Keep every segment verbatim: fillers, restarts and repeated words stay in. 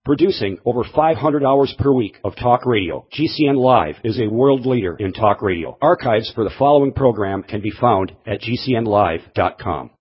Producing over five hundred hours per week of talk radio, G C N Live is a world leader in talk radio. Archives for the following program can be found at G C N live dot com.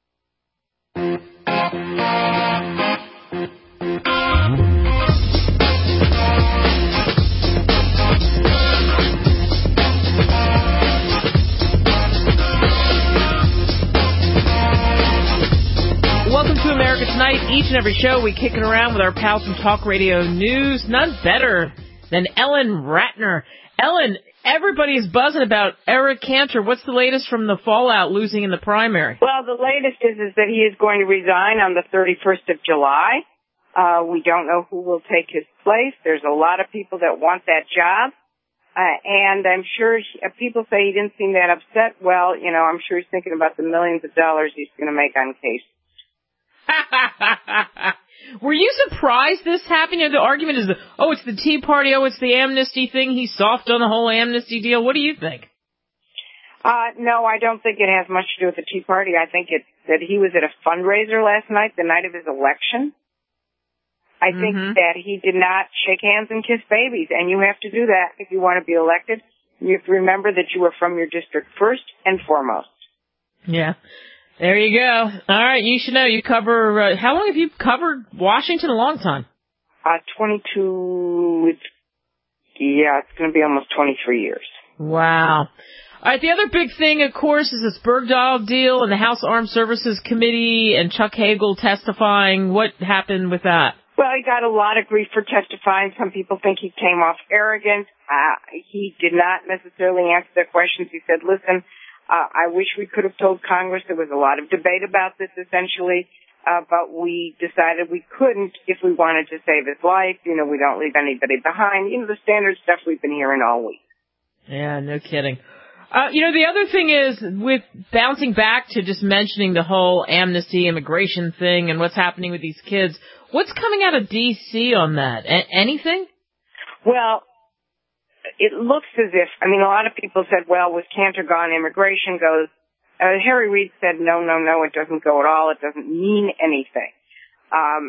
Welcome to America Tonight. Each and every show we kick it around with our pals from Talk Radio News. None better than Ellen Ratner. Ellen, everybody's buzzing about Eric Cantor. What's the latest from the fallout losing in the primary? Well, the latest is, is that he is going to resign on the thirty-first of July. Uh, we don't know who will take his place. There's a lot of people that want that job. Uh, and I'm sure he, uh, people say he didn't seem that upset. Well, you know, I'm sure he's thinking about the millions of dollars he's going to make on cases. Were you surprised this happened? You know, the argument is, oh, it's the Tea Party, oh, it's the amnesty thing. He's soft on the whole amnesty deal. What do you think? Uh, no, I don't think it has much to do with the Tea Party. I think it that he was at a fundraiser last night, the night of his election. I mm-hmm. think that he did not shake hands and kiss babies, and you have to do that if you want to be elected. You have to remember that you are from your district first and foremost. Yeah. There you go. All right, you should know. You cover, uh, how long have you covered Washington? A long time. Uh, twenty-two, it's, yeah, it's going to be almost twenty-three years. Wow. All right, the other big thing, of course, is this Bergdahl deal and the House Armed Services Committee and Chuck Hagel testifying. What happened with that? Well, he got a lot of grief for testifying. Some people think he came off arrogant. Uh, he did not necessarily answer their questions. He said, listen, Uh, I wish we could have told Congress. There was a lot of debate about this, essentially, uh, but we decided we couldn't if we wanted to save his life. You know, we don't leave anybody behind. You know, the standard stuff we've been hearing all week. Yeah, no kidding. Uh, you know, the other thing is, with bouncing back to just mentioning the whole amnesty immigration thing and what's happening with these kids, what's coming out of D C on that? A- anything? Well, it looks as if, I mean, a lot of people said, well, with Cantor gone, immigration goes. Uh, Harry Reid said, no, no, no, it doesn't go at all. It doesn't mean anything. Um,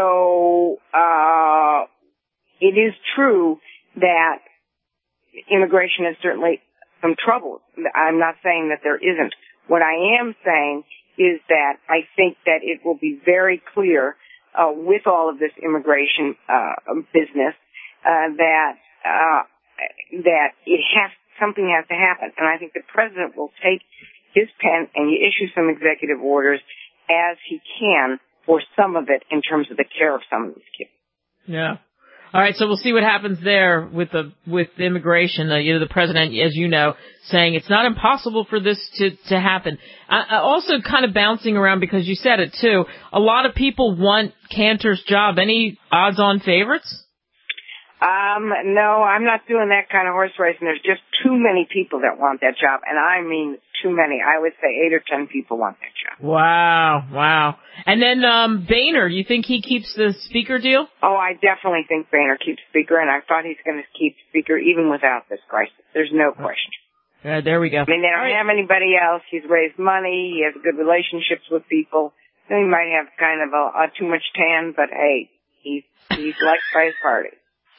so uh, it is true that immigration is certainly some trouble. I'm not saying that there isn't. What I am saying is that I think that it will be very clear uh, with all of this immigration uh, business uh, that uh, that it has, something has to happen. And I think the president will take his pen and issue some executive orders as he can for some of it in terms of the care of some of these kids. Yeah. All right, so we'll see what happens there with the with immigration. Uh, you know, the president, as you know, saying it's not impossible for this to to happen. Uh, also, kind of bouncing around because you said it too. A lot of people want Cantor's job. Any odds-on favorites? Um, no, I'm not doing that kind of horse racing. There's just too many people that want that job, and I mean too many. I would say eight or ten people want that job. Wow, wow. And then um, Boehner, you think he keeps the speaker deal? Oh, I definitely think Boehner keeps speaker, and I thought he's going to keep speaker even without this crisis. There's no question. Uh, there we go. I mean, they don't right. have anybody else. He's raised money. He has good relationships with people. He might have kind of a, a too much tan, but hey, he's he's liked by his party.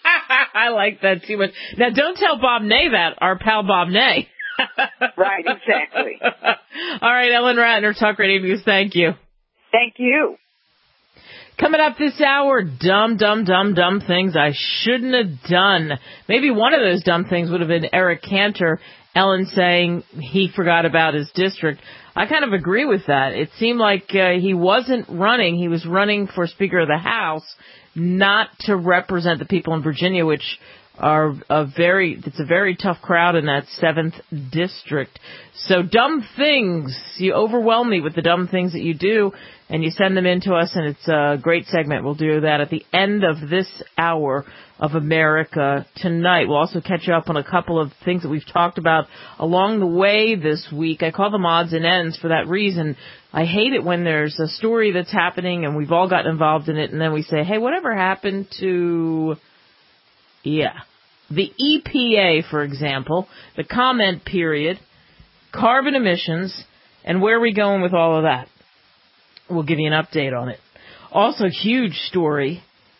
I like that too much. Now, don't tell Bob Ney that, our pal Bob Ney. Right, exactly. All right, Ellen Ratner, Talk Radio News, thank you. Thank you. Coming up this hour, dumb, dumb, dumb, dumb things I shouldn't have done. Maybe one of those dumb things would have been Eric Cantor, Ellen saying he forgot about his district. I kind of agree with that. It seemed like uh, he wasn't running. He was running for Speaker of the House, not to represent the people in Virginia, which are a very, it's a very tough crowd in that seventh district. So dumb things, you overwhelm me with the dumb things that you do, and you send them in to us, and it's a great segment. We'll do that at the end of this hour of America Tonight. We'll also catch you up on a couple of things that we've talked about along the way this week. I call them odds and ends for that reason. I hate it when there's a story that's happening and we've all gotten involved in it, and then we say, hey, whatever happened to, yeah, the E P A, for example, the comment period, carbon emissions, and where are we going with all of that? We'll give you an update on it. Also, huge story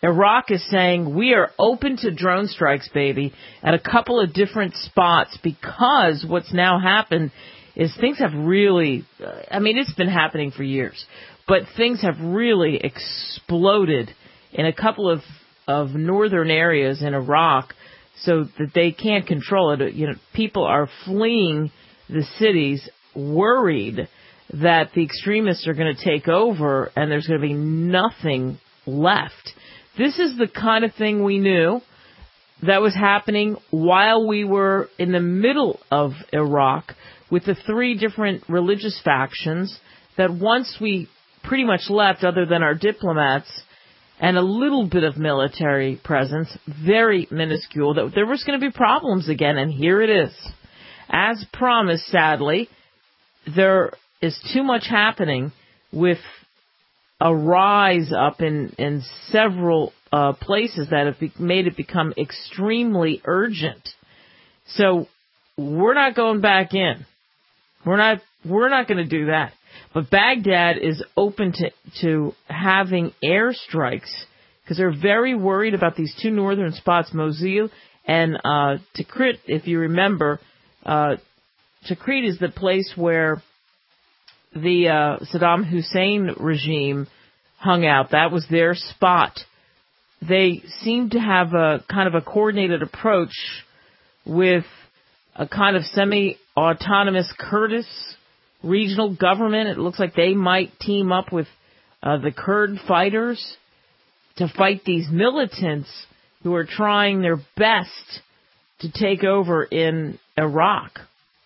Iraq is saying we are open to drone strikes, baby, at a couple of different spots, because what's now happened is things have really, I mean, it's been happening for years, but things have really exploded in a couple of, of northern areas in Iraq so that they can't control it. You know, people are fleeing the cities worried that the extremists are going to take over and there's going to be nothing left. This is the kind of thing we knew that was happening while we were in the middle of Iraq with the three different religious factions, that once we pretty much left, other than our diplomats and a little bit of military presence, very minuscule, that there was going to be problems again, and here it is. As promised, sadly, there is too much happening with a rise up in, in several uh, places that have be- made it become extremely urgent. So we're not going back in. We're not we're not going to do that. But Baghdad is open to, to having airstrikes because they're very worried about these two northern spots, Mosul and uh, Tikrit. If you remember, uh, Tikrit is the place where the uh, Saddam Hussein regime hung out. That was their spot. They seem to have a kind of a coordinated approach with a kind of semi-autonomous Kurdish regional government. It looks like they might team up with uh, the Kurd fighters to fight these militants who are trying their best to take over in Iraq.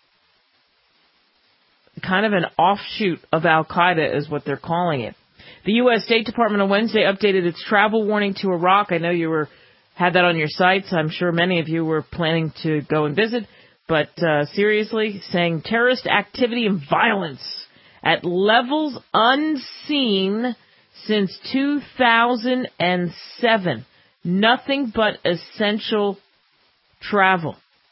Kind of an offshoot of Al-Qaeda is what they're calling it. The U S State Department on Wednesday updated its travel warning to Iraq. I know you were had that on your sites. I'm sure many of you were planning to go and visit. But uh, seriously, saying terrorist activity and violence at levels unseen since two thousand seven. Nothing but essential travel.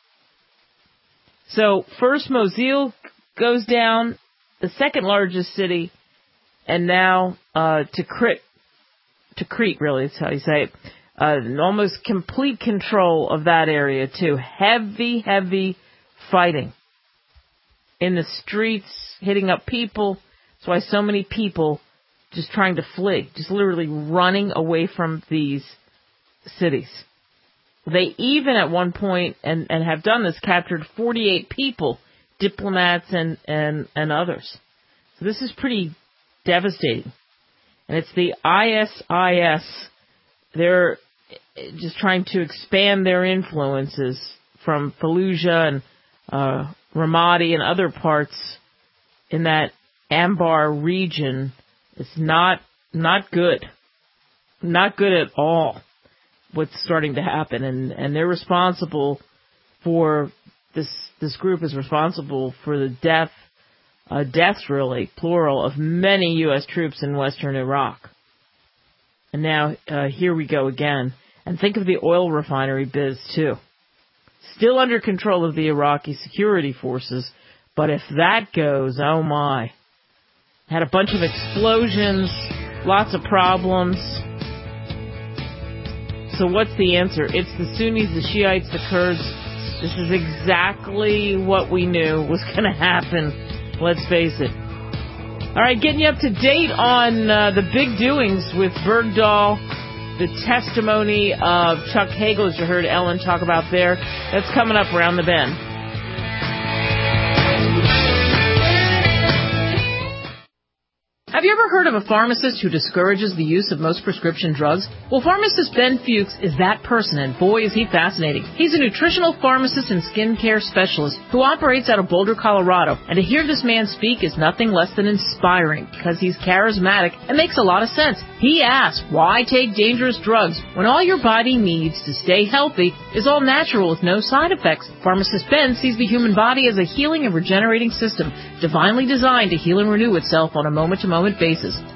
So first Mosul goes down, the second largest city, and now uh, Tikrit, Tikrit really is how you say it. Uh, almost complete control of that area too. Heavy, heavy fighting in the streets, hitting up people. That's why so many people just trying to flee, just literally running away from these cities. They even at one point, and, and have done this, captured forty-eight people, diplomats and, and, and others. So this is pretty devastating. And it's the I S I S. They're just trying to expand their influences from Fallujah and uh, Ramadi and other parts in that Anbar region. It's not not good. Not good at all what's starting to happen. And, and they're responsible for, this this group is responsible for the death, uh, deaths really, plural, of many U S troops in western Iraq. And now uh, here we go again. And think of the oil refinery biz, too. Still under control of the Iraqi security forces, but if that goes, oh my. Had a bunch of explosions, lots of problems. So what's the answer? It's the Sunnis, the Shiites, the Kurds. This is exactly what we knew was going to happen. Let's face it. All right, getting you up to date on uh, the big doings with Bergdahl, the testimony of Chuck Hagel, as you heard Ellen talk about there. That's coming up around the bend. Have you ever heard of a pharmacist who discourages the use of most prescription drugs? Well, pharmacist Ben Fuchs is that person, and boy, is he fascinating. He's a nutritional pharmacist and skincare specialist who operates out of Boulder, Colorado. And to hear this man speak is nothing less than inspiring, because he's charismatic and makes a lot of sense. He asks, why take dangerous drugs when all your body needs to stay healthy is all natural with no side effects? Pharmacist Ben sees the human body as a healing and regenerating system, divinely designed to heal and renew itself on a moment-to-moment basis.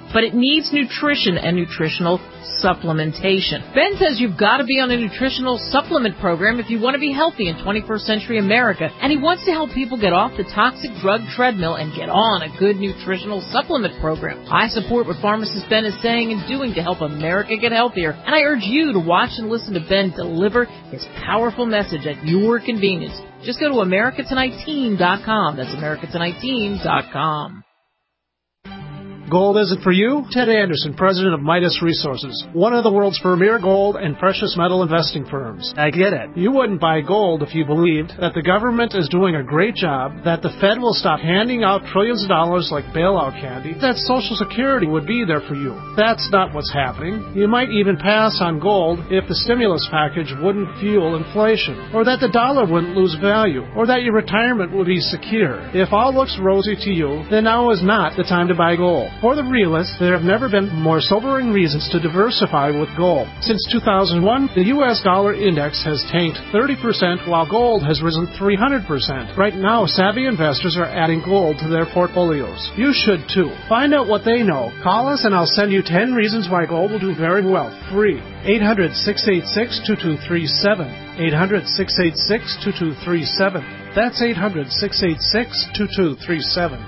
but it needs nutrition and nutritional supplementation. Ben says you've got to be on a nutritional supplement program if you want to be healthy in twenty-first century America, and he wants to help people get off the toxic drug treadmill and get on a good nutritional supplement program. I support what pharmacist Ben is saying and doing to help America get healthier, and I urge you to watch and listen to Ben deliver his powerful message at your convenience. Just go to America Tonight Team dot com. That's America Tonight Team dot com. Gold isn't for you? Ted Anderson, president of Midas Resources, one of the world's premier gold and precious metal investing firms. I get it. You wouldn't buy gold if you believed that the government is doing a great job, that the Fed will stop handing out trillions of dollars like bailout candy, that Social Security would be there for you. That's not what's happening. You might even pass on gold if the stimulus package wouldn't fuel inflation, or that the dollar wouldn't lose value, or that your retirement would be secure. If all looks rosy to you, then now is not the time to buy gold. For the realists, there have never been more sobering reasons to diversify with gold. Since two thousand one, the U S dollar index has tanked thirty percent while gold has risen three hundred percent. Right now, savvy investors are adding gold to their portfolios. You should too. Find out what they know. Call us and I'll send you ten reasons why gold will do very well. Free. eight hundred, six eight six, two two three seven. eight hundred, six eight six, two two three seven. That's eight hundred, six eight six, two two three seven.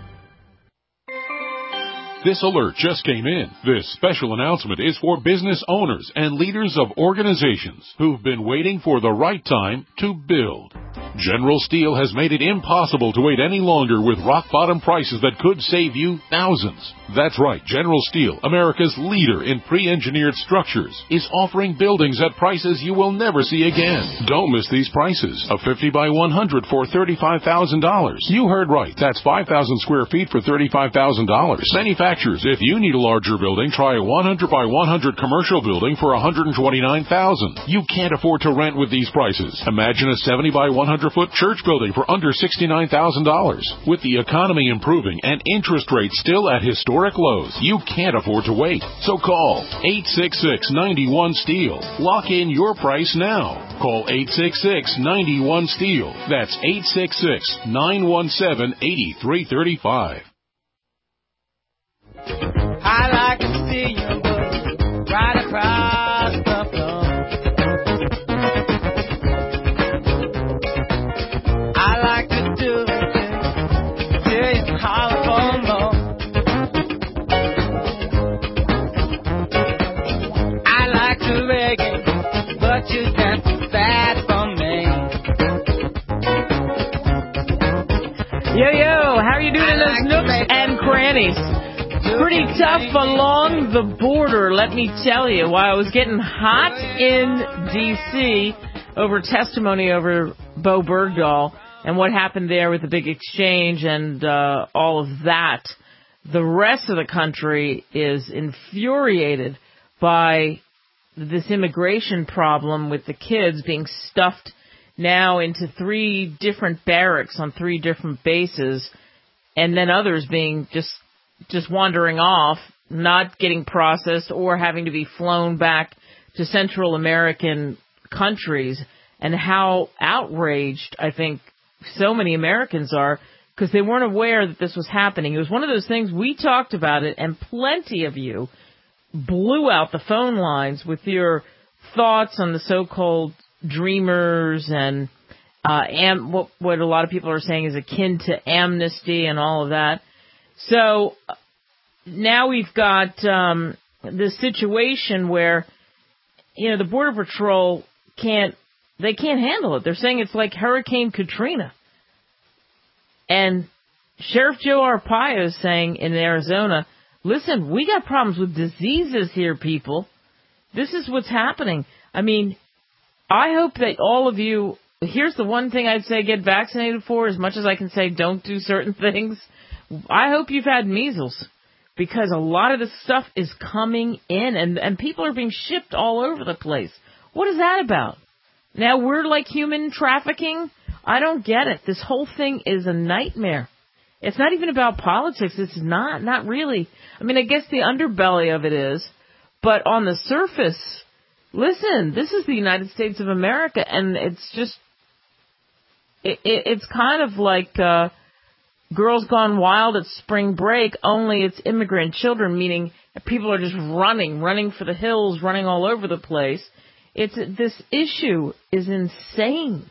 This alert just came in. This special announcement is for business owners and leaders of organizations who've been waiting for the right time to build. General Steel has made it impossible to wait any longer with rock-bottom prices that could save you thousands. That's right, General Steel, America's leader in pre-engineered structures, is offering buildings at prices you will never see again. Don't miss these prices. A fifty by one hundred for thirty-five thousand dollars. You heard right. That's five thousand square feet for thirty-five thousand dollars. Manufacturers, if you need a larger building, try a one hundred by one hundred commercial building for one hundred twenty-nine thousand dollars. You can't afford to rent with these prices. Imagine a seventy by one hundred foot church building for under sixty-nine thousand dollars. With the economy improving and interest rates still at historic lows, you can't afford to wait. So call eight six six, nine one, STEEL. Lock in your price now. Call eight six six, nine one, STEEL. That's eight six six, nine one seven, eight three three five. I like to see you move right across the floor. I like to do it till you holler for more. I like to reggae, but you got too fat for me. Yo, yo, how are you doing I in those like nooks and crannies? Pretty tough along the border, let me tell you. While I was getting hot in D C over testimony over Bo Bergdahl and what happened there with the big exchange and uh, all of that, the rest of the country is infuriated by this immigration problem with the kids being stuffed now into three different barracks on three different bases, and then others being just just wandering off, not getting processed or having to be flown back to Central American countries, and how outraged I think so many Americans are because they weren't aware that this was happening. It was one of those things, we talked about it, and plenty of you blew out the phone lines with your thoughts on the so-called dreamers and uh, am, what, what a lot of people are saying is akin to amnesty and all of that. So now we've got um, this situation where, you know, the Border Patrol can't, they can't handle it. They're saying it's like Hurricane Katrina. And Sheriff Joe Arpaio is saying in Arizona, listen, we got problems with diseases here, people. This is what's happening. I mean, I hope that all of you, here's the one thing I'd say get vaccinated for, as much as I can say don't do certain things. I hope you've had measles, because a lot of this stuff is coming in, and, and people are being shipped all over the place. What is that about? Now we're like human trafficking? I don't get it. This whole thing is a nightmare. It's not even about politics. It's not, not really. I mean, I guess the underbelly of it is, but on the surface, listen, this is the United States of America, and it's just, it, it, it's kind of like, uh, Girls Gone Wild at spring break, only it's immigrant children, meaning people are just running, running for the hills, running all over the place. It's this issue is insane.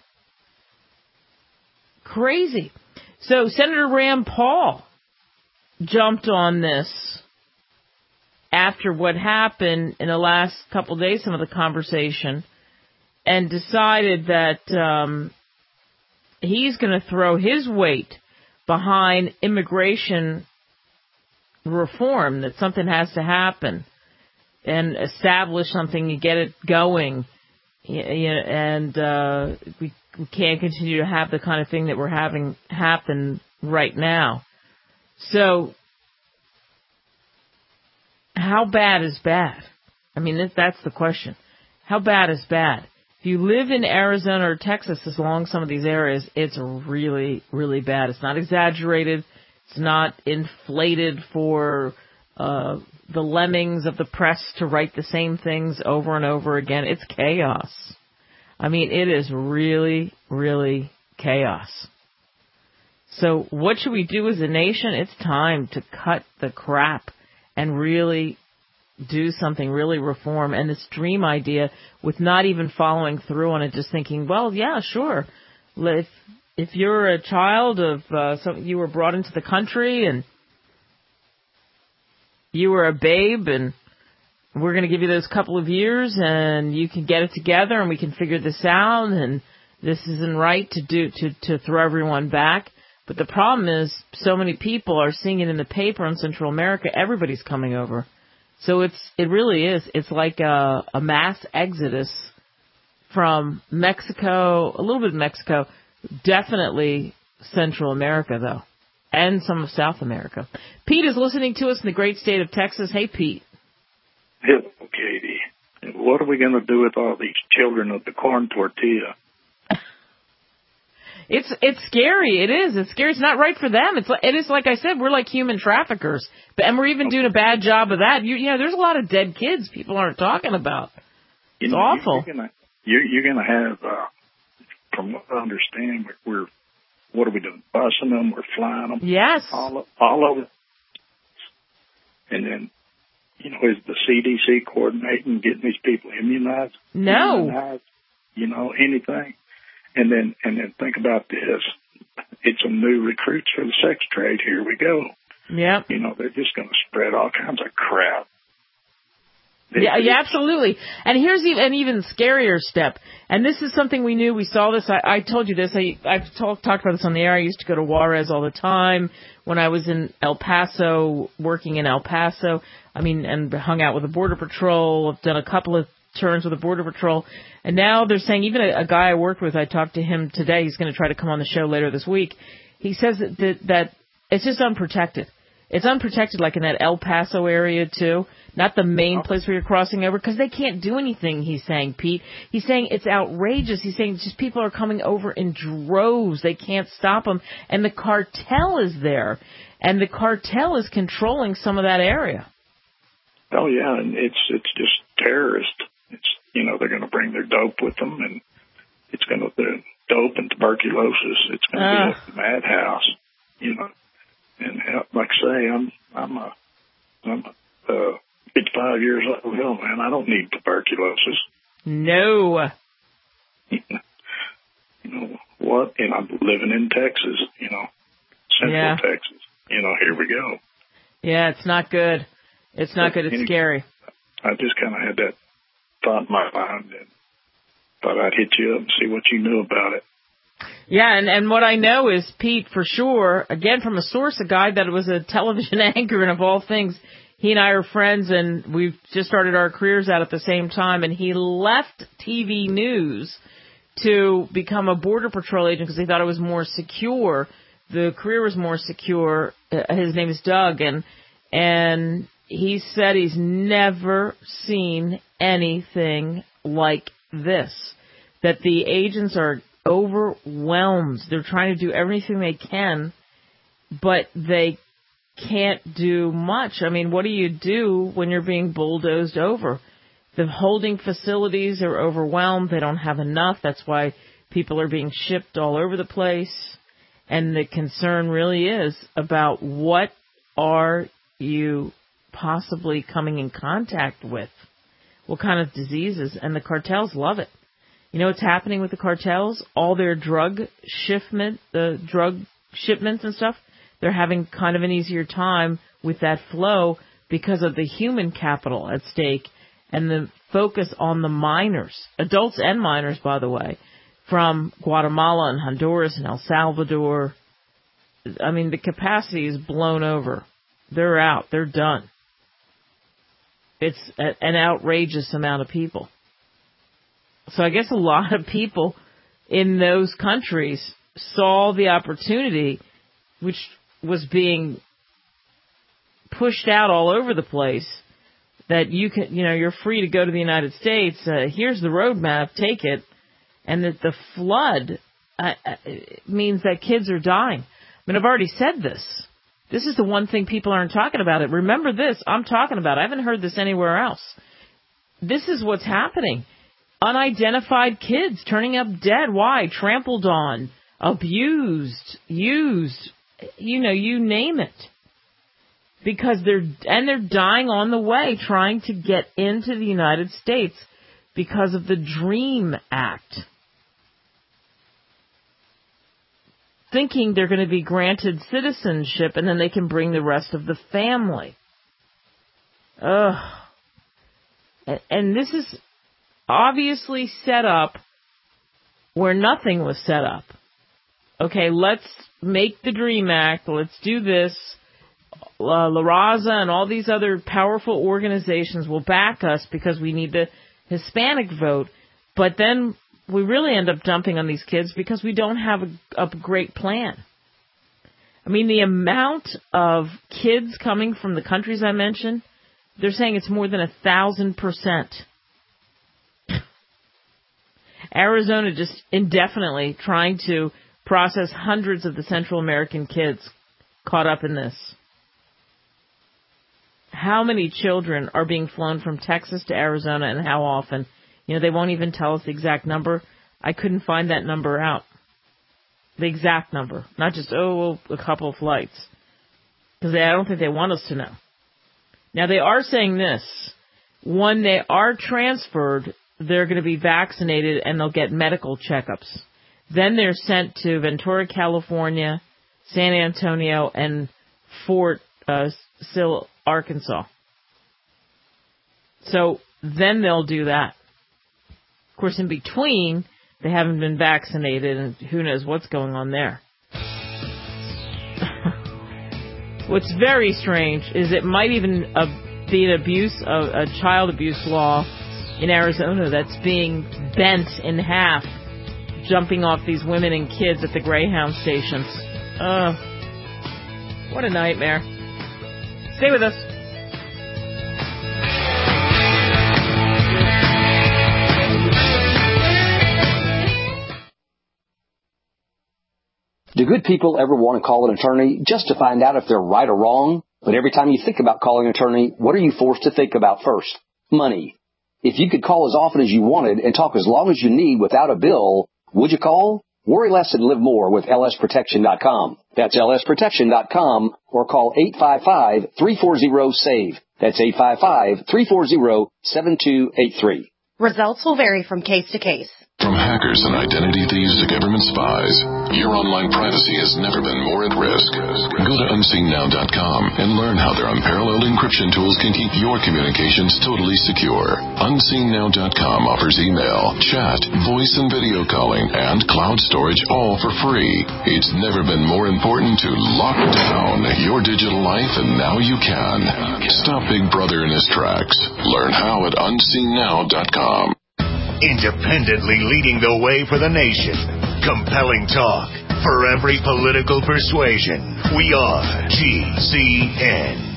Crazy. So Senator Rand Paul jumped on this after what happened in the last couple of days, some of the conversation, and decided that um, he's going to throw his weight behind immigration reform, that something has to happen and establish something to get it going. And uh, we, we can't continue to have the kind of thing that we're having happen right now. So how bad is bad? I mean, that's the question. How bad is bad? If you live in Arizona or Texas, along some of these areas, it's really, really bad. It's not exaggerated. It's not inflated for uh, the lemmings of the press to write the same things over and over again. It's chaos. I mean, it is really, really chaos. So what should we do as a nation? It's time to cut the crap and really do something, really reform. And this dream idea with not even following through on it, just thinking, well, yeah, sure. If, if you're a child of, uh, some, you were brought into the country and you were a babe and we're going to give you those couple of years and you can get it together and we can figure this out and this isn't right to do, to, to throw everyone back. But the problem is so many people are seeing it in the paper in Central America. Everybody's coming over. So it's, it really is. It's like a, a mass exodus from Mexico, a little bit of Mexico, definitely Central America though, and some of South America. Pete is listening to us in the great state of Texas. Hey, Pete. Hello, Katie. What are we going to do with all these children of the corn tortilla? It's it's scary. It is. It's scary. It's not right for them. It's it is like I said. We're like human traffickers, but and we're even doing a bad job of that. You, you know, there's a lot of dead kids people aren't talking about. It's you know, awful. You're gonna you're, you're gonna have, uh, from what I understand, we're what are we doing? Busing them? We're flying them? Yes. All all over. And then, you know, is the C D C coordinating getting these people immunized? No. Immunized, you know, anything. And then, and then think about this. It's some new recruits for the sex trade. Here we go. Yeah. You know, they're just going to spread all kinds of crap. They, yeah, yeah, absolutely. And here's even, an even scarier step. And this is something we knew. We saw this. I, I told you this. I, I've talk, talked about this on the air. I used to go to Juarez all the time when I was in El Paso, working in El Paso. I mean, and hung out with the Border Patrol. I've done a couple of turns with the Border Patrol. And now they're saying, even a, a guy I worked with, I talked to him today, he's going to try to come on the show later this week. He says that, that, that it's just unprotected. It's unprotected like in that El Paso area too, not the main place where you're crossing over, because they can't do anything, he's saying, Pete. He's saying it's outrageous. He's saying just people are coming over in droves. They can't stop them. And the cartel is there. And the cartel is controlling some of that area. Oh, yeah, and it's it's just terrorist. It's, you know, they're going to bring their dope with them, and it's going to, the dope and tuberculosis, it's going to uh. be a madhouse, you know. And like I say, I'm, I'm a, I'm a, uh, fifty-five years old, hell, man, I don't need tuberculosis. No. You know, what? And I'm living in Texas, you know, Central yeah. Texas. You know, here we go. Yeah, it's not good. It's not good. It's any, scary. I just kind of had that thought in my mind and thought I'd hit you up and see what you knew about it. Yeah, and, and what I know is, Pete, for sure, again, from a source, a guy that was a television anchor, and of all things, he and I are friends, and we've just started our careers out at the same time, and he left T V news to become a Border Patrol agent because he thought it was more secure. The career was more secure. Uh, his name is Doug, and and he said he's never seen anything like this, that the agents are overwhelmed. They're trying to do everything they can, but they can't do much. I mean, what do you do when you're being bulldozed over? The holding facilities are overwhelmed. They don't have enough. That's why people are being shipped all over the place. And the concern really is about what are you possibly coming in contact with? What kind of diseases? And the cartels love it. You know what's happening with the cartels? All their drug shipment, the drug shipments and stuff, they're having kind of an easier time with that flow because of the human capital at stake and the focus on the minors, adults and minors, by the way, from Guatemala and Honduras and El Salvador. I mean, the capacity is blown over. They're out. They're done. It's a, an outrageous amount of people. So I guess a lot of people in those countries saw the opportunity, which was being pushed out all over the place, that you can, you know, you're free to go to the United States. Uh, here's the roadmap. Take it. And that the flood uh, means that kids are dying. I mean, I've already said this. This is the one thing people aren't talking about. It. Remember this. I'm talking about. I haven't heard this anywhere else. This is what's happening. Unidentified kids turning up dead. Why? Trampled on, abused, used, you know, you name it. Because they're, and they're dying on the way trying to get into the United States because of the DREAM Act. Thinking they're going to be granted citizenship and then they can bring the rest of the family. Ugh. And this is obviously set up where nothing was set up. Okay, let's make the DREAM Act. Let's do this. Uh, La Raza and all these other powerful organizations will back us because we need the Hispanic vote. But then we really end up dumping on these kids because we don't have a, a great plan. I mean, the amount of kids coming from the countries I mentioned, they're saying it's more than a thousand percent. Arizona just indefinitely trying to process hundreds of the Central American kids caught up in this. How many children are being flown from Texas to Arizona and how often? You know, they won't even tell us the exact number. I couldn't find that number out. The exact number. Not just, oh, a couple of flights. Because I don't think they want us to know. Now, they are saying this. When they are transferred, they're going to be vaccinated and they'll get medical checkups. Then they're sent to Ventura, California, San Antonio, and Fort uh, Sill, Arkansas. So then they'll do that. Of course, in between, they haven't been vaccinated, and who knows what's going on there. What's very strange is it might even uh, be an abuse, uh, a child abuse law in Arizona that's being bent in half, jumping off these women and kids at the Greyhound stations. Ugh. What a nightmare. Stay with us. Do good people ever want to call an attorney just to find out if they're right or wrong? But every time you think about calling an attorney, what are you forced to think about first? Money. If you could call as often as you wanted and talk as long as you need without a bill, would you call? Worry less and live more with L S protection dot com. That's L S protection dot com or call eight five five, three four zero, SAVE. That's eight five five, three four zero, seven two eight three. Results will vary from case to case. From hackers and identity thieves to government spies, your online privacy has never been more at risk. Go to unseen now dot com and learn how their unparalleled encryption tools can keep your communications totally secure. unseen now dot com offers email, chat, voice and video calling, and cloud storage all for free. It's never been more important to lock down your digital life, and now you can. Stop Big Brother in his tracks. Learn how at unseen now dot com. Independently leading the way for the nation. Compelling talk for every political persuasion. We are G C N.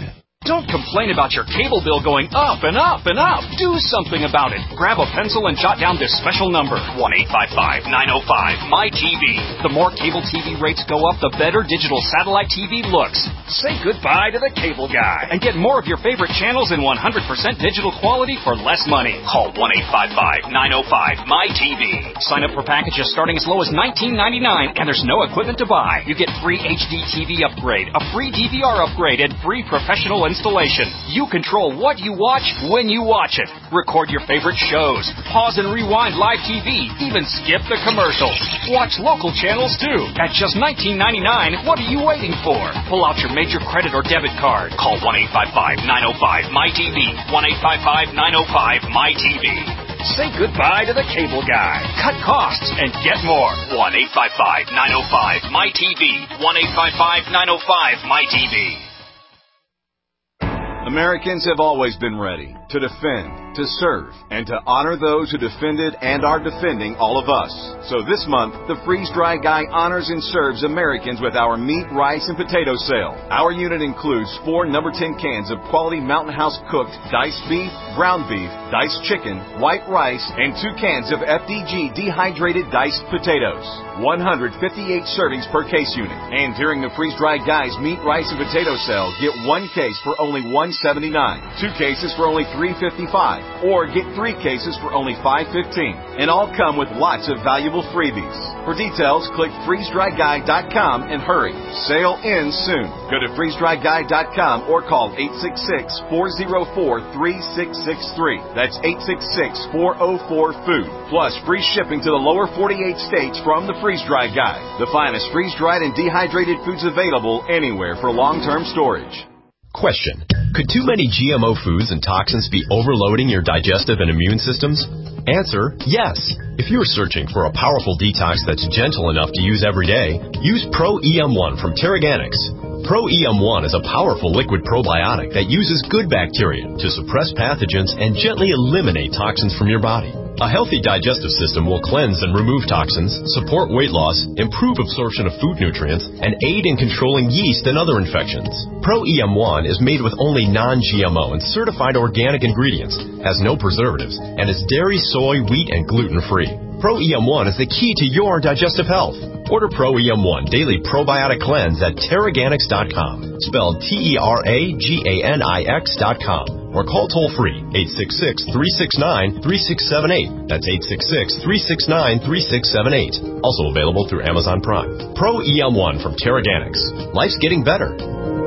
Don't complain about your cable bill going up and up and up. Do something about it. Grab a pencil and jot down this special number, one eight five five, nine oh five, M Y T V. The more cable T V rates go up, the better digital satellite T V looks. Say goodbye to the cable guy and get more of your favorite channels in one hundred percent digital quality for less money. Call one eight five five, nine oh five, M Y T V. Sign up for packages starting as low as nineteen ninety-nine, and there's no equipment to buy. You get free H D T V upgrade, a free D V R upgrade, and free professional installation. You control what you watch when you watch it. Record your favorite shows. Pause and rewind live T V. Even skip the commercials. Watch local channels too. At just nineteen ninety-nine, what are you waiting for? Pull out your major credit or debit card. Call one eight five five, nine oh five, M Y T V. one eight five five, nine oh five, M Y T V. Say goodbye to the cable guy. Cut costs and get more. one eight five five, nine oh five, M Y T V. one eight five five, nine oh five, M Y T V. Americans have always been ready to defend, to serve, and to honor those who defended and are defending all of us. So this month, the Freeze Dry Guy honors and serves Americans with our meat, rice, and potato sale. Our unit includes four number ten cans of quality Mountain House cooked diced beef, ground beef, diced chicken, white rice, and two cans of F D G dehydrated diced potatoes. one hundred fifty-eight servings per case unit. And during the Freeze Dry Guy's meat, rice, and potato sale, get one case for only one seventy-nine, two cases for only three fifty-five, or get three cases for only five fifteen. And all come with lots of valuable freebies. For details, click freeze dry guy dot com and hurry. Sale ends soon. Go to freeze dry guy dot com or call eight six six, four oh four, three six six three. That's eight six six, four oh four, food. Plus free shipping to the lower forty-eight states from the Freeze Dry Guy. The finest freeze-dried and dehydrated foods available anywhere for long-term storage. Question. Could too many G M O foods and toxins be overloading your digestive and immune systems? Answer, yes. If you're searching for a powerful detox that's gentle enough to use every day, use Pro E M one from Terraganics. Pro E M one is a powerful liquid probiotic that uses good bacteria to suppress pathogens and gently eliminate toxins from your body. A healthy digestive system will cleanse and remove toxins, support weight loss, improve absorption of food nutrients, and aid in controlling yeast and other infections. Pro E M one is made with only non-G M O and certified organic ingredients, has no preservatives, and is dairy, soy, wheat, and gluten-free. Pro E M one is the key to your digestive health. Order Pro E M one Daily Probiotic Cleanse at Terraganics dot com, spelled T E R A G A N I X dot com. Or call toll-free, eight six six, three six nine, three six seven eight. That's eight six six, three six nine, three six seven eight. Also available through Amazon Prime. Pro E M one from Terraganics. Life's getting better.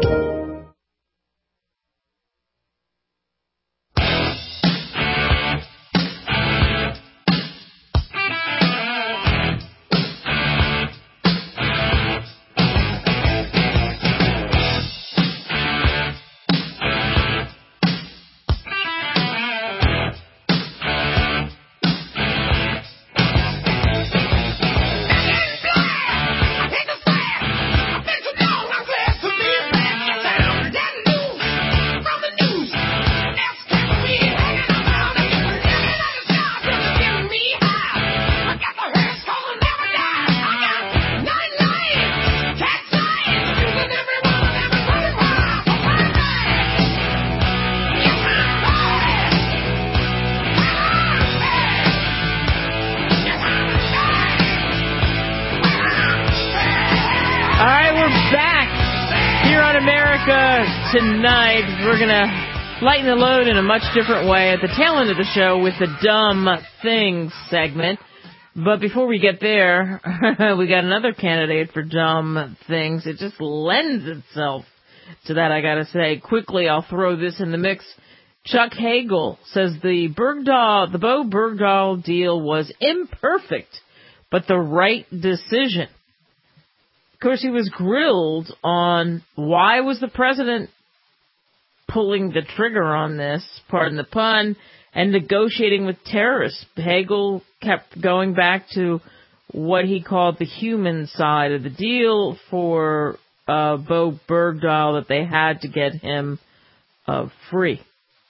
Tonight, we're going to lighten the load in a much different way at the tail end of the show with the Dumb Things segment. But before we get there, we got another candidate for Dumb Things. It just lends itself to that, I got to say. Quickly, I'll throw this in the mix. Chuck Hagel says the Bergdahl, the Bo Bergdahl deal was imperfect, but the right decision. Of course, he was grilled on why was the president pulling the trigger on this, pardon the pun, and negotiating with terrorists. Hagel kept going back to what he called the human side of the deal for uh, Bo Bergdahl, that they had to get him uh, free.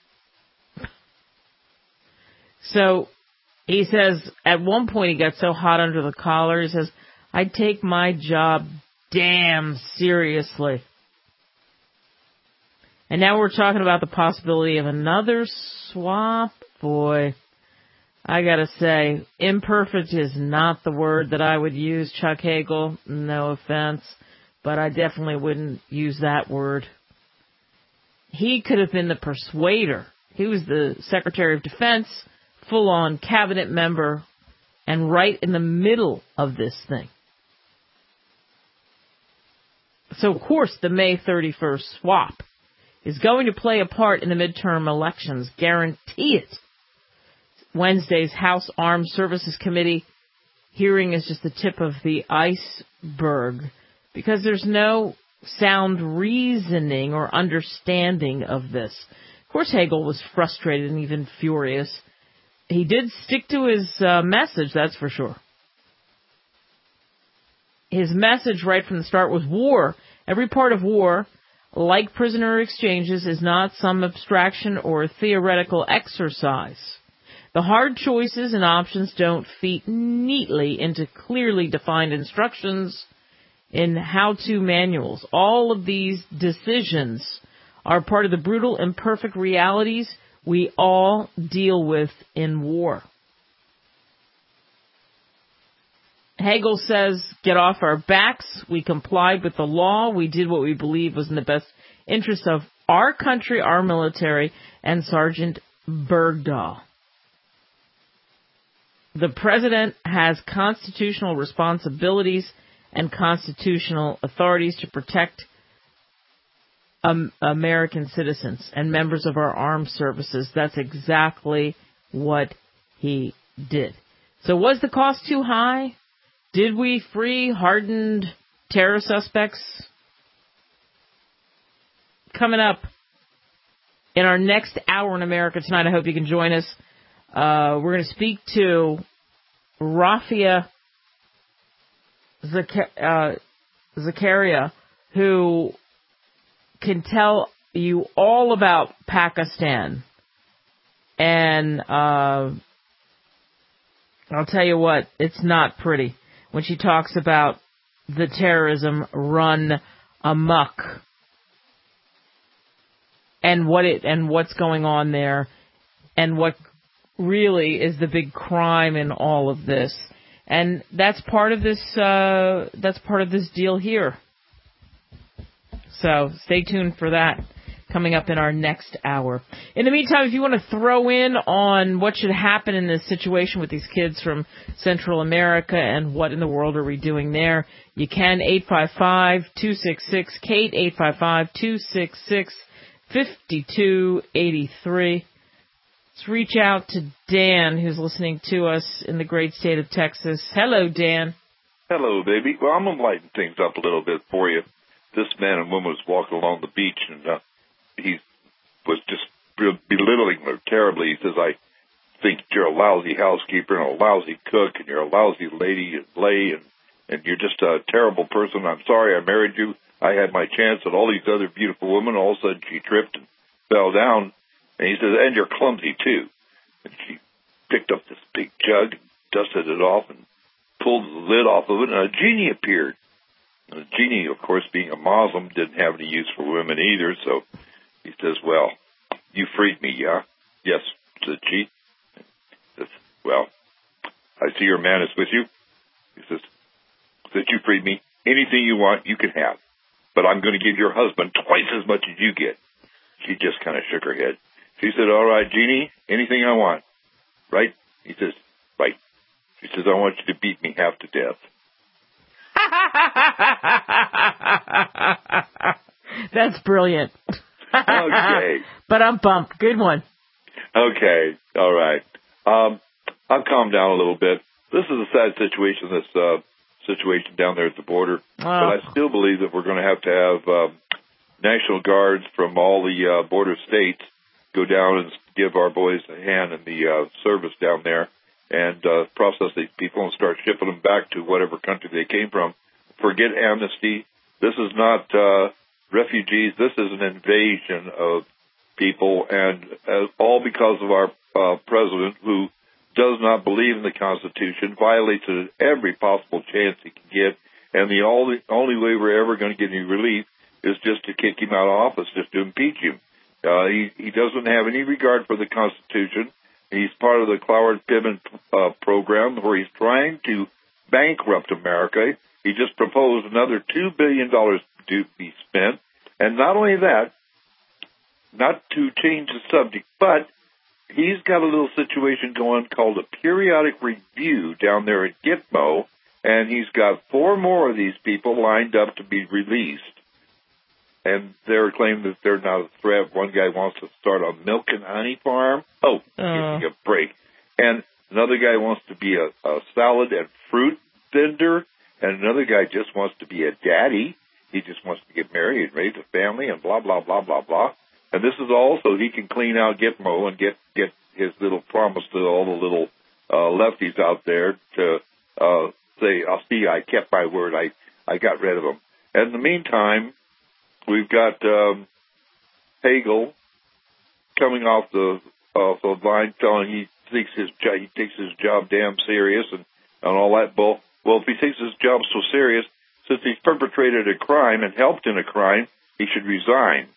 So he says at one point he got so hot under the collar, he says, I take my job damn seriously. And now we're talking about the possibility of another swap. Boy, I gotta say, imperfect is not the word that I would use, Chuck Hagel. No offense, but I definitely wouldn't use that word. He could have been the persuader. He was the Secretary of Defense, full-on cabinet member, and right in the middle of this thing. So, of course, the May thirty-first swap is going to play a part in the midterm elections. Guarantee it. Wednesday's House Armed Services Committee hearing is just the tip of the iceberg because there's no sound reasoning or understanding of this. Of course, Hagel was frustrated and even furious. He did stick to his uh, message, that's for sure. His message right from the start was war. Every part of war, like prisoner exchanges, is not some abstraction or theoretical exercise. The hard choices and options don't fit neatly into clearly defined instructions in how-to manuals. All of these decisions are part of the brutal, imperfect realities we all deal with in war. Hagel says, get off our backs. We complied with the law. We did what we believed was in the best interest of our country, our military, and Sergeant Bergdahl. The president has constitutional responsibilities and constitutional authorities to protect um, American citizens and members of our armed services. That's exactly what he did. So was the cost too high? Did we free hardened terror suspects? Coming up in our next hour in America Tonight, I hope you can join us. Uh, we're going to speak to Rafia Zakaria, uh, Zakaria, who can tell you all about Pakistan. And uh, I'll tell you what, it's not pretty when she talks about the terrorism run amok and what it and what's going on there and what really is the big crime in all of this. And that's part of this uh that's part of this deal here. So stay tuned for that coming up in our next hour. In the meantime, if you want to throw in on what should happen in this situation with these kids from Central America and what in the world are we doing there, you can. Eight five five, two six six, Kate, eight five five, two six six, five two eight three. Let's reach out to Dan, who's listening to us in the great state of Texas. Hello, Dan. Hello, baby. Well, I'm going to lighten things up a little bit for you. This man and woman was walking along the beach, and uh, he was just belittling her terribly. He says, I think you're a lousy housekeeper and a lousy cook, and you're a lousy lady and lay, and, and you're just a terrible person. I'm sorry I married you. I had my chance at all these other beautiful women. All of a sudden, she tripped and fell down. And he says, and you're clumsy, too. And she picked up this big jug, dusted it off, and pulled the lid off of it, and a genie appeared. And the genie, of course, being a Muslim, didn't have any use for women either, so he says, well, you freed me, yeah? Yes, said she. He says, well, I see your man is with you. He says, that you freed me. Anything you want, you can have. But I'm going to give your husband twice as much as you get. She just kind of shook her head. She said, all right, Jeannie, anything I want. Right? He says, right. She says, I want you to beat me half to death. That's brilliant. Okay. But I'm bumped. Good one. Okay. All right. Um, I've calmed down a little bit. This is a sad situation, this uh, situation down there at the border. Oh. But I still believe that we're going to have to have uh, National Guards from all the uh, border states go down and give our boys a hand in the uh, service down there and uh, process these people and start shipping them back to whatever country they came from. Forget amnesty. This is not uh, refugees. This is an invasion of people, and uh, all because of our uh, president, who does not believe in the Constitution, violates it at every possible chance he can get, and the only, only way we're ever going to get any relief is just to kick him out of office, just to impeach him. Uh, he, he doesn't have any regard for the Constitution. He's part of the Cloward-Piven uh, program where he's trying to bankrupt America. He just proposed another two billion dollars to be spent. And not only that, not to change the subject, but he's got a little situation going called a periodic review down there at Gitmo, and he's got four more of these people lined up to be released. And they're claiming that they're not a threat. One guy wants to start a milk and honey farm. Oh, uh. give me a break. And another guy wants to be a, a salad and fruit vendor, and another guy just wants to be a daddy. He just wants to get married and raise a family and blah, blah, blah, blah, blah. And this is all so he can clean out Gitmo and get, get his little promise to all the little uh, lefties out there to uh, say, I'll see, I kept my word. I, I got rid of them. And in the meantime, we've got um, Hagel coming off the, off the line telling he thinks his jo- he takes his job damn serious and, and all that bull. Well, if he takes his job so serious, since he's perpetrated a crime and helped in a crime, he should resign.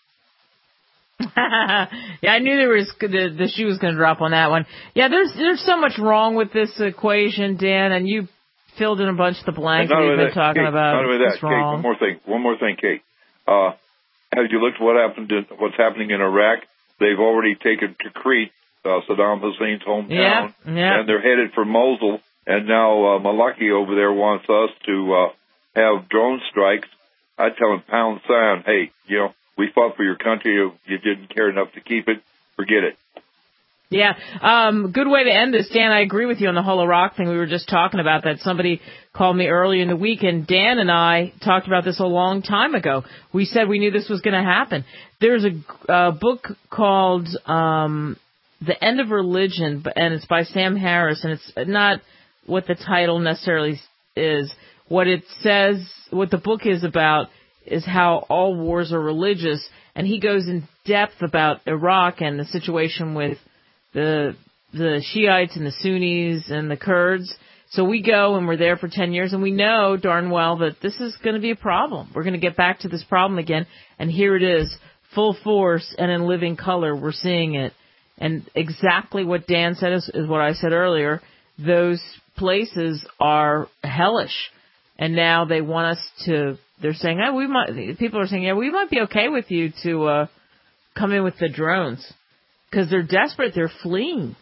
Yeah, I knew there was the, the shoe was going to drop on that one. Yeah, there's there's so much wrong with this equation, Dan, and you filled in a bunch of the blanks we've been that, talking Kate, about. Not only that, Kate, wrong. one more thing. One more thing, Kate. Uh, have you looked at what happened to what's happening in Iraq? They've already taken Tikrit, uh, Saddam Hussein's hometown, yeah, yeah. and they're headed for Mosul. And now uh, Malaki over there wants us to uh, have drone strikes. I tell him, pound sand, hey, you know, we fought for your country. You, you didn't care enough to keep it. Forget it. Yeah, um, good way to end this, Dan. I agree with you on the whole Iraq thing. We were just talking about that. Somebody called me earlier in the week, and Dan and I talked about this a long time ago. We said we knew this was going to happen. There's a uh, book called um, The End of Religion, and it's by Sam Harris, and it's not what the title necessarily is. What it says, what the book is about, is how all wars are religious, and he goes in depth about Iraq and the situation with the the Shiites and the Sunnis and the Kurds. So we go and we're there for ten years, and we know darn well that this is going to be a problem. We're going to get back to this problem again, and here it is, full force and in living color. We're seeing it. And exactly what Dan said is, is what I said earlier. Those places are hellish, and now they want us to, they're saying, oh, we might, people are saying, yeah, we might be okay with you to uh, come in with the drones. Because they're desperate, they're fleeing.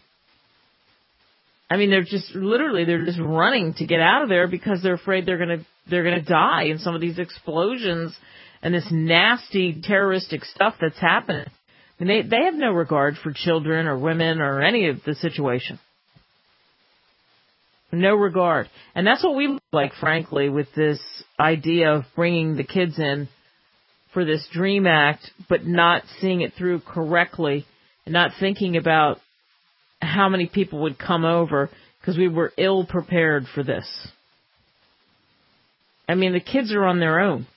I mean, they're just literally they're just running to get out of there because they're afraid they're gonna they're gonna die in some of these explosions and this nasty terroristic stuff that's happening. I mean, they they have no regard for children or women or any of the situation. No regard, and that's what we look like, frankly, with this idea of bringing the kids in for this DREAM Act, but not seeing it through correctly. Not thinking about how many people would come over because we were ill prepared for this. I mean, the kids are on their own,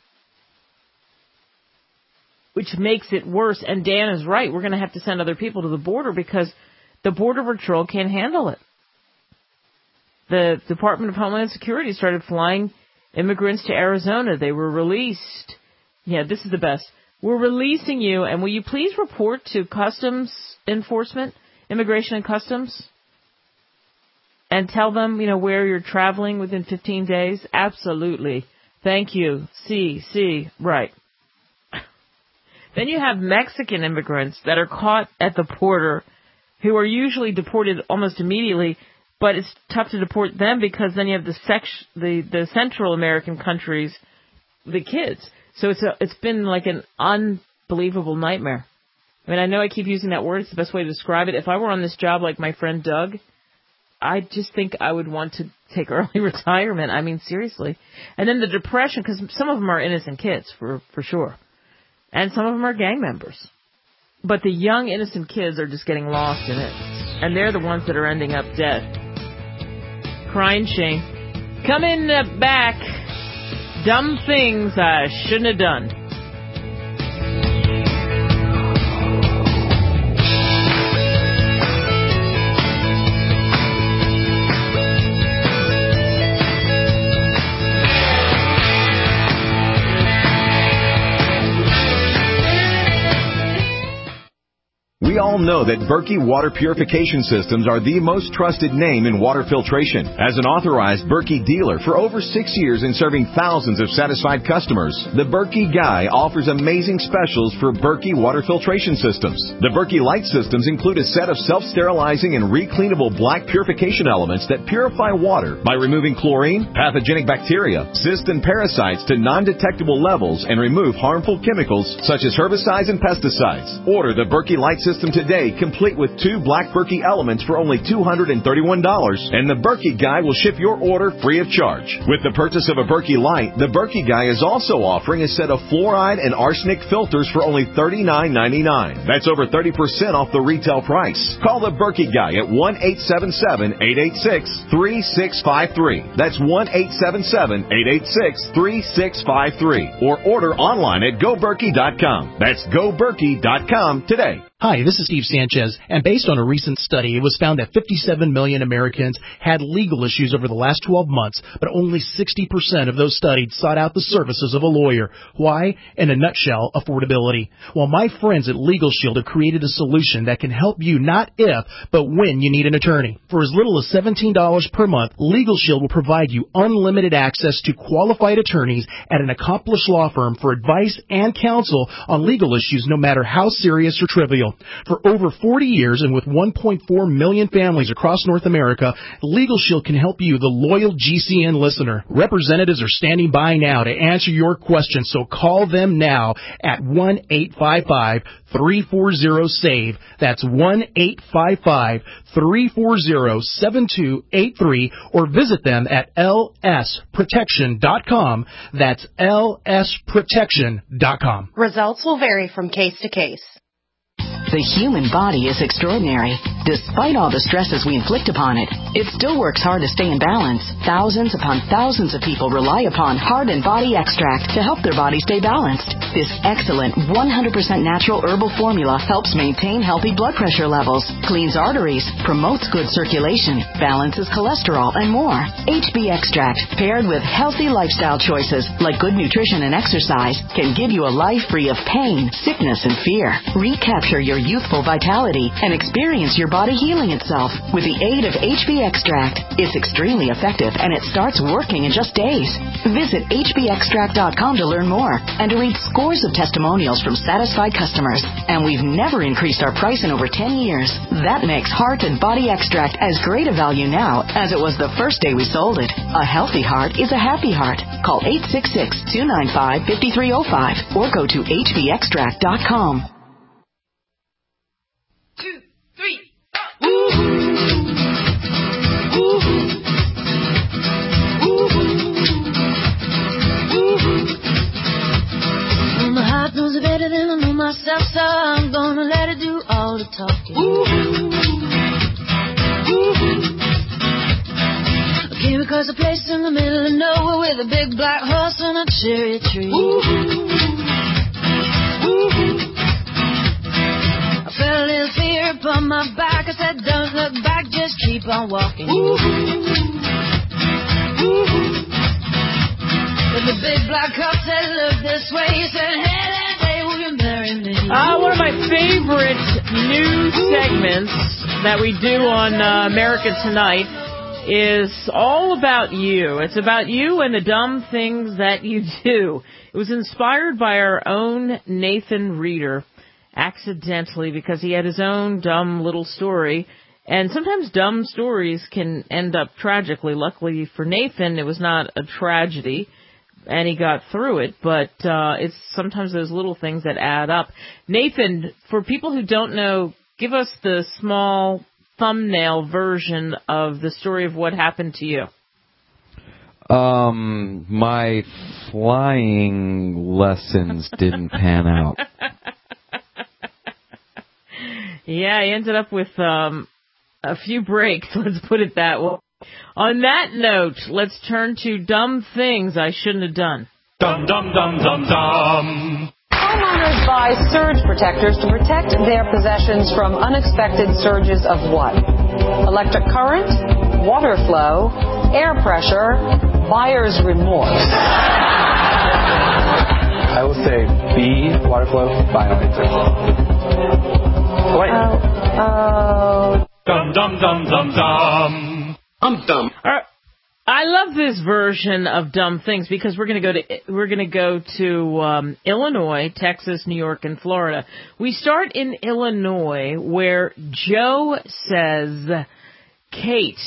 which makes it worse. And Dan is right. We're going to have to send other people to the border because the Border Patrol can't handle it. The Department of Homeland Security started flying immigrants to Arizona. They were released. Yeah, this is the best. We're releasing you, and will you please report to Customs Enforcement, Immigration and Customs, and tell them, you know, where you're traveling within fifteen days? Absolutely. Thank you. See, see, right. Then you have Mexican immigrants that are caught at the border who are usually deported almost immediately, but it's tough to deport them because then you have the sex, the, the Central American countries, the kids. So it's a, it's been like an unbelievable nightmare. I mean, I know I keep using that word. It's the best way to describe it. If I were on this job like my friend Doug, I just think I would want to take early retirement. I mean, seriously. And then the depression, because some of them are innocent kids, for, for sure. And some of them are gang members. But the young, innocent kids are just getting lost in it. And they're the ones that are ending up dead. Crying shame. Coming uh, back. Dumb things I shouldn't have done. all know that Berkey Water Purification Systems are the most trusted name in water filtration. As an authorized Berkey dealer for over six years and serving thousands of satisfied customers, the Berkey Guy offers amazing specials for Berkey Water Filtration Systems. The Berkey Light Systems include a set of self-sterilizing and recleanable black purification elements that purify water by removing chlorine, pathogenic bacteria, cysts, and parasites to non-detectable levels and remove harmful chemicals such as herbicides and pesticides. Order the Berkey Light System today, complete with two black Berkey elements for only two hundred thirty-one dollars, and the Berkey Guy will ship your order free of charge. With the purchase of a Berkey Light, the Berkey Guy is also offering a set of fluoride and arsenic filters for only thirty-nine ninety-nine. That's over thirty percent off the retail price. Call the Berkey Guy at one eight seven seven, eight eight six, three six five three. That's one eight seven seven, eight eight six, three six five three. Or order online at go berkey dot com. That's go berkey dot com today. Hi, this is Steve Sanchez, and based on a recent study, it was found that fifty-seven million Americans had legal issues over the last twelve months, but only sixty percent of those studied sought out the services of a lawyer. Why? In a nutshell, affordability. Well, my friends at Legal Shield have created a solution that can help you not if, but when you need an attorney. For as little as seventeen dollars per month, Legal Shield will provide you unlimited access to qualified attorneys at an accomplished law firm for advice and counsel on legal issues no matter how serious or trivial. For over forty years and with one point four million families across North America, Legal Shield can help you, the loyal G C N listener. Representatives are standing by now to answer your questions, so call them now at one eight five five, three four zero, SAVE. That's one eight five five, three four zero, seven two eight three, or visit them at L S protection dot com. That's L S protection dot com. Results will vary from case to case. The human body is extraordinary. Despite all the stresses we inflict upon it, it still works hard to stay in balance. Thousands upon thousands of people rely upon Heart and Body Extract to help their body stay balanced. This excellent one hundred percent natural herbal formula helps maintain healthy blood pressure levels, cleans arteries, promotes good circulation, balances cholesterol, and more. H B Extract, paired with healthy lifestyle choices like good nutrition and exercise, can give you a life free of pain, sickness, and fear. Recapture your youthful vitality and experience your body healing itself with the aid of H B Extract. It's extremely effective and it starts working in just days. Visit H B extract dot com to learn more and to read scores of testimonials from satisfied customers. And we've never increased our price in over ten years. That makes Heart and Body Extract as great a value now as it was the first day we sold it. A healthy heart is a happy heart. Call eight six six, two nine five, five three zero five or go to H B extract dot com. Two, three, four. Ooh. Ooh. Ooh. Ooh. Well, my heart knows it better than I know myself, so I'm gonna let it do all the talking. Ooh. Ooh. I came across a place in the middle of nowhere with a big black horse and a cherry tree. Ooh. Ooh. I felt a little fear upon my back. I said, don't look back, just keep on walking. Ooh. Ooh. But the big black horse said, look this way. He said, hey, that day, will you marry me? Uh, one of my favorite news segments that we do on uh, America Tonight is all about you. It's about you and the dumb things that you do. It was inspired by our own Nathan Reeder, accidentally, because he had his own dumb little story. And sometimes dumb stories can end up tragically. Luckily for Nathan, it was not a tragedy, and he got through it. But uh, it's sometimes those little things that add up. Nathan, for people who don't know, give us the small thumbnail version of the story of what happened to you. Um, my flying lessons didn't pan out. Yeah, I ended up with um, a few breaks, let's put it that way. On that note, let's turn to dumb things I shouldn't have done. Dum, dum, dum, dum, dum. Homeowners buy surge protectors to protect their possessions from unexpected surges of what? Electric current, water flow, air pressure, buyer's remorse. I will say B, water flow, final answer. Oh, oh. Dum, dum, dum, dum, dum. I'm dumb. I love this version of Dumb Things because we're going to go to we're going to go to um, Illinois, Texas, New York, and Florida. We start in Illinois, where Joe says, "Kate,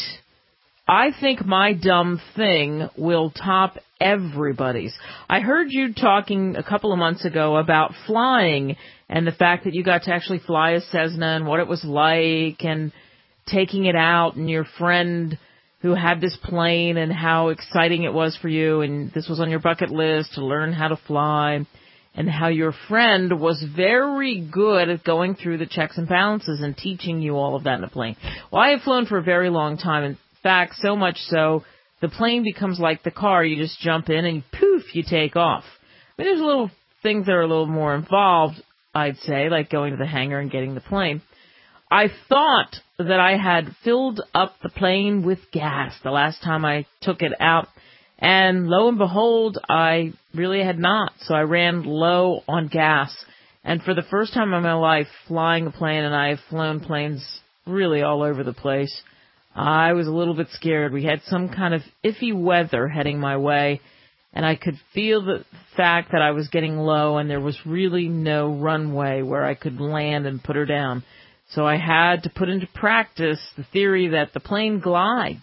I think my dumb thing will top everybody's. I heard you talking a couple of months ago about flying and the fact that you got to actually fly a Cessna and what it was like and taking it out and your friend who had this plane and how exciting it was for you, and this was on your bucket list to learn how to fly, and how your friend was very good at going through the checks and balances and teaching you all of that in a plane. Well, I have flown for a very long time. In fact, so much so, the plane becomes like the car. You just jump in and poof, you take off. I mean, there's little things that are a little more involved, I'd say, like going to the hangar and getting the plane. I thought that I had filled up the plane with gas the last time I took it out, and lo and behold, I really had not. So I ran low on gas, and for the first time in my life flying a plane, and I've flown planes really all over the place, I was a little bit scared. We had some kind of iffy weather heading my way, and I could feel the fact that I was getting low, and there was really no runway where I could land and put her down. So I had to put into practice the theory that the plane glides.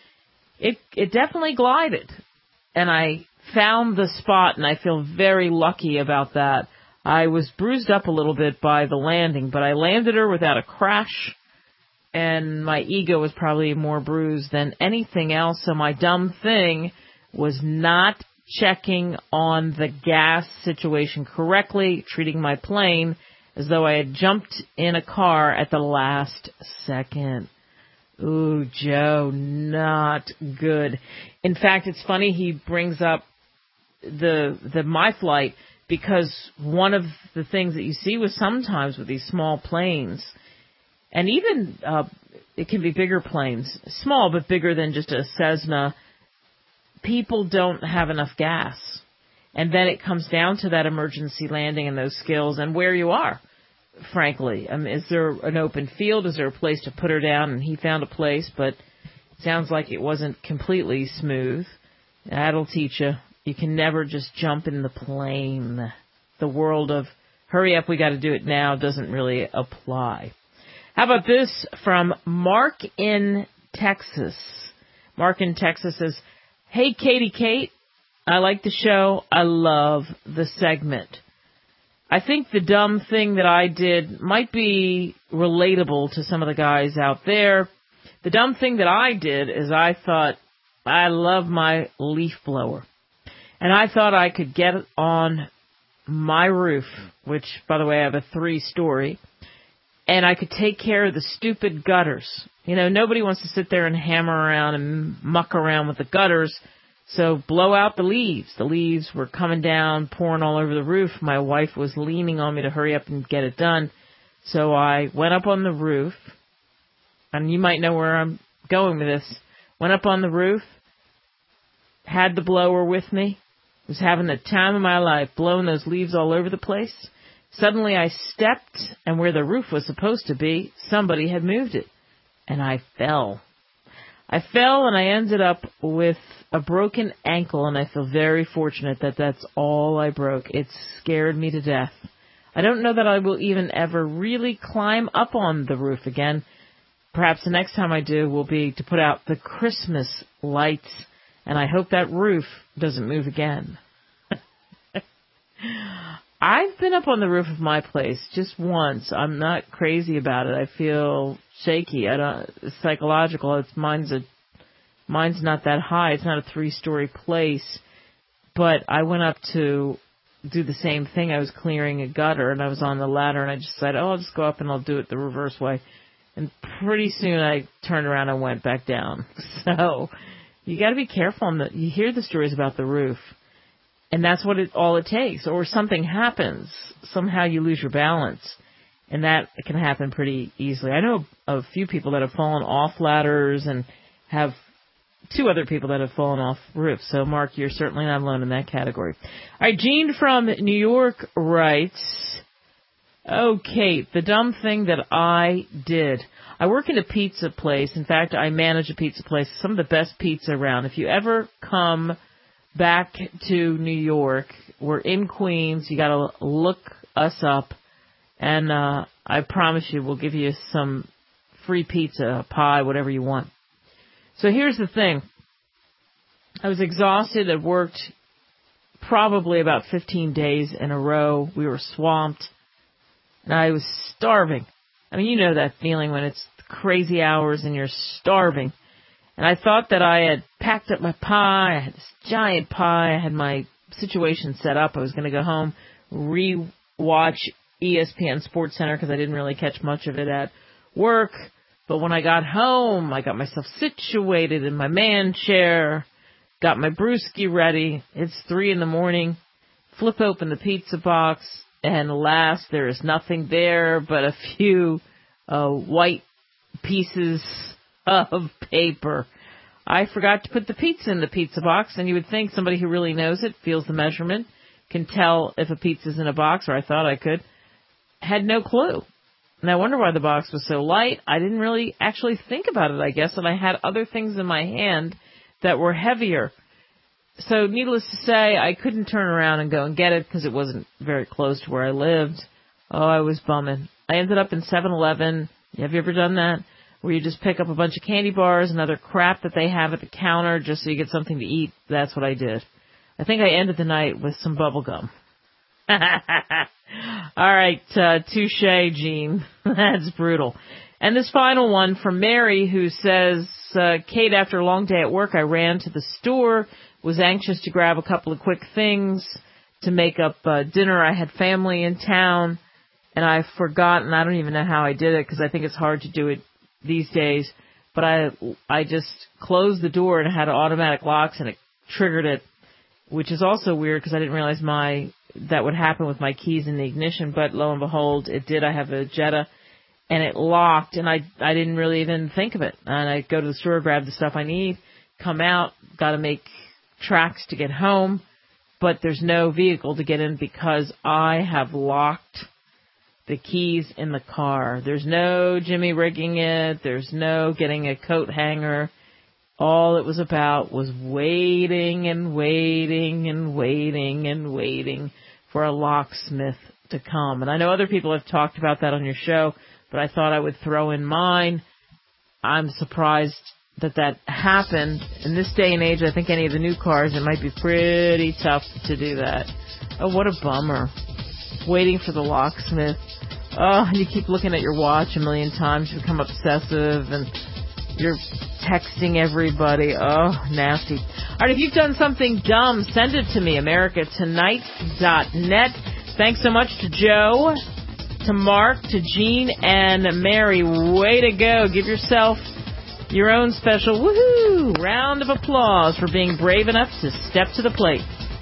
It it definitely glided. And I found the spot, and I feel very lucky about that. I was bruised up a little bit by the landing, but I landed her without a crash, and my ego was probably more bruised than anything else. So my dumb thing was not checking on the gas situation correctly, treating my plane as though I had jumped in a car at the last second. Ooh, Joe, not good. In fact, it's funny he brings up the the my flight, because one of the things that you see was sometimes with these small planes, and even uh, it can be bigger planes, small but bigger than just a Cessna, people don't have enough gas. And then it comes down to that emergency landing and those skills and where you are, frankly. I mean, is there an open field? Is there a place to put her down? And he found a place, but it sounds like it wasn't completely smooth. That'll teach you. You can never just jump in the plane. The world of hurry up, we got to do it now doesn't really apply. How about this from Mark in Texas? Mark in Texas says, "Hey, Katie Kate. I like the show. I love the segment. I think the dumb thing that I did might be relatable to some of the guys out there. The dumb thing that I did is I thought, I love my leaf blower. And I thought I could get it on my roof, which, by the way, I have a three-story, and I could take care of the stupid gutters. You know, nobody wants to sit there and hammer around and muck around with the gutters. So blow out the leaves. The leaves were coming down, pouring all over the roof. My wife was leaning on me to hurry up and get it done. So I went up on the roof, and you might know where I'm going with this. Went up on the roof, had the blower with me, was having the time of my life, blowing those leaves all over the place. Suddenly I stepped, and where the roof was supposed to be, somebody had moved it, and I fell. I fell and I ended up with a broken ankle, and I feel very fortunate that that's all I broke. It scared me to death. I don't know that I will even ever really climb up on the roof again. Perhaps the next time I do will be to put out the Christmas lights, and I hope that roof doesn't move again. I've been up on the roof of my place just once. I'm not crazy about it. I feel shaky. I don't. It's psychological. It's mine's a mine's not that high. It's not a three-story place. But I went up to do the same thing. I was clearing a gutter, and I was on the ladder, and I just said, "Oh, I'll just go up and I'll do it the reverse way." And pretty soon I turned around and went back down. So you got to be careful. On the, you hear the stories about the roof. And that's what it all it takes. Or something happens. Somehow you lose your balance. And that can happen pretty easily. I know a few people that have fallen off ladders and have two other people that have fallen off roofs. So, Mark, you're certainly not alone in that category. All right, Jean from New York writes, Oh, Kate, the dumb thing that I did. I work in a pizza place. In fact, I manage a pizza place, some of the best pizza around. If you ever come back to New York, we're in Queens. You got to look us up, and uh, I promise you we'll give you some free pizza, pie, whatever you want. So here's the thing. I was exhausted. I worked probably about fifteen days in a row. We were swamped, and I was starving. I mean, you know that feeling when it's crazy hours and you're starving. And I thought that I had packed up my pie. I had this giant pie. I had my situation set up. I was going to go home, re-watch E S P N Sports Center because I didn't really catch much of it at work. But when I got home, I got myself situated in my man chair, got my brewski ready. It's three in the morning. Flip open the pizza box, and alas, there is nothing there but a few uh, white pieces of paper. I forgot to put the pizza in the pizza box, and you would think somebody who really knows it, feels the measurement, can tell if a pizza's in a box, or I thought I could. Had no clue. And I wonder why the box was so light. I didn't really actually think about it, I guess, and I had other things in my hand that were heavier. So needless to say, I couldn't turn around and go and get it because it wasn't very close to where I lived. Oh, I was bumming. I ended up in seven eleven. Have you ever done that? Where you just pick up a bunch of candy bars and other crap that they have at the counter just so you get something to eat. That's what I did. I think I ended the night with some bubble gum. All right, uh, touche, Gene. That's brutal. And this final one from Mary, who says, uh, Kate, after a long day at work, I ran to the store, was anxious to grab a couple of quick things to make up uh, dinner. I had family in town, and I forgot, and I don't even know how I did it because I think it's hard to do it these days. But I I just closed the door and it had automatic locks, and it triggered it, which is also weird because I didn't realize my that would happen with my keys in the ignition. But lo and behold, it did. I have a Jetta, and it locked, and I I didn't really even think of it. And I go to the store, grab the stuff I need, come out, got to make tracks to get home, but there's no vehicle to get in because I have locked the keys in the car. There's no Jimmy rigging it. There's no getting a coat hanger. All it was about was waiting and waiting and waiting and waiting for a locksmith to come. And I know other people have talked about that on your show, but I thought I would throw in mine. I'm surprised that that happened. In this day and age, I think any of the new cars, it might be pretty tough to do that. Oh, what a bummer. Waiting for the locksmith. Oh, and you keep looking at your watch a million times. You become obsessive, and you're texting everybody. Oh, nasty. All right, if you've done something dumb, send it to me, america tonight dot net. Thanks so much to Joe, to Mark, to Jean, and Mary. Way to go. Give yourself your own special woohoo round of applause for being brave enough to step to the plate.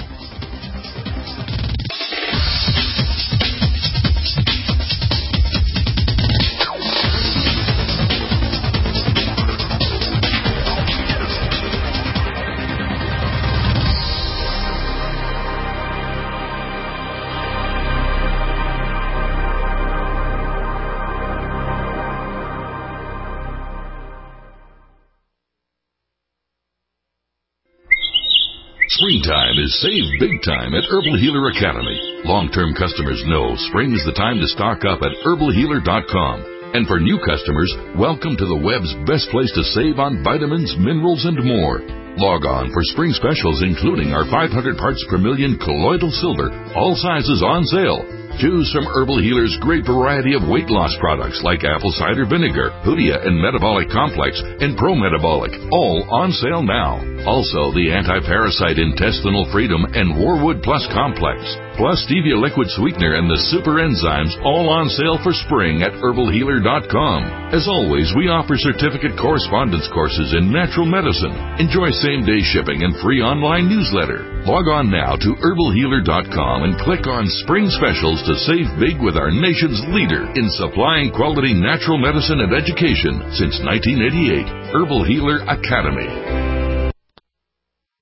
Springtime is save big time at Herbal Healer Academy. Long-term customers know spring is the time to stock up at herbal healer dot com. And for new customers, welcome to the web's best place to save on vitamins, minerals, and more. Log on for spring specials including our five hundred parts per million colloidal silver, all sizes on sale. Choose from Herbal Healer's great variety of weight loss products like apple cider vinegar, Hoodia and Metabolic Complex, and Pro Metabolic, all on sale now. Also, the Anti-Parasite Intestinal Freedom and Warwood Plus Complex, plus Stevia Liquid Sweetener and the Super Enzymes, all on sale for spring at herbal healer dot com. As always, we offer certificate correspondence courses in natural medicine. Enjoy same-day shipping and free online newsletter. Log on now to herbal healer dot com and click on Spring Specials to save big with our nation's leader in supplying quality natural medicine and education since nineteen eighty-eight, Herbal Healer Academy.